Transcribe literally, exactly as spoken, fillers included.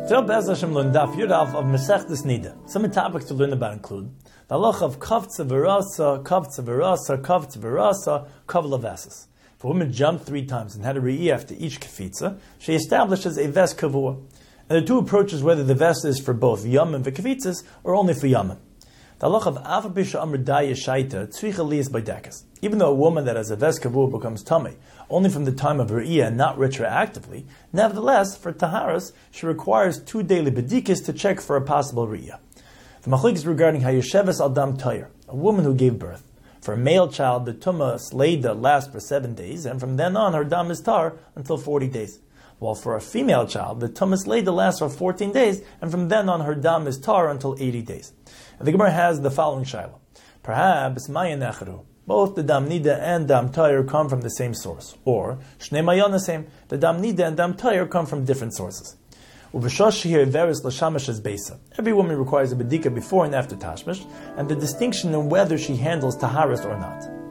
Today, Be'ez Hashem, learn Daf Yud of Masechtas Nida. Some topics to learn about include the halacha of kav tzavarasa, kav tzavarasa, kav tzavarasa, kav lavasas. If a woman jumped three times and had a re'iyah after each kafitza, she establishes a ves kavua. And there are two approaches whether the ves is for both yamim v'kafitzas or only for yamim. The halacha of afa bisha amr daya shaita tzricha liyas by dekas. Even though a woman that has a ves kavua becomes tummy only from the time of her re'iyah and not retroactively, nevertheless, for taharas, she requires two daily bedikas to check for a possible re'iyah. The machlik is regarding hayesheves al dam tayr, a woman who gave birth. For a male child, the tumah sleida lasts for seven days, and from then on, her dam is tar until forty days. While for a female child, the tumah sleida lasts for fourteen days, and from then on, her dam is tar until eighty days. And the Gemara has the following shaila: perhaps mayan echru, both the dam nida and dam tayr come from the same source, or shnei mayan the same, the dam nida and dam tayr come from different sources. Every woman requires a bedika before and after tashmish, and the distinction in whether she handles taharas or not.